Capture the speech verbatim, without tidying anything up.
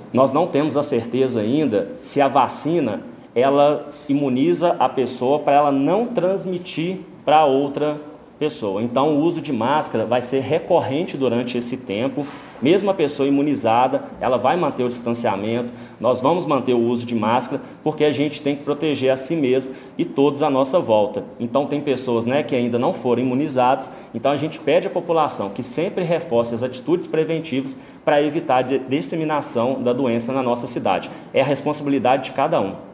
nós não temos a certeza ainda se a vacina ela imuniza a pessoa para ela não transmitir para outra pessoa. Então, o uso de máscara vai ser recorrente durante esse tempo. Mesmo a pessoa imunizada, ela vai manter o distanciamento, nós vamos manter o uso de máscara, porque a gente tem que proteger a si mesmo e todos à nossa volta. Então, tem pessoas, né, que ainda não foram imunizadas, então a gente pede à população que sempre reforce as atitudes preventivas para evitar a disseminação da doença na nossa cidade. É a responsabilidade de cada um.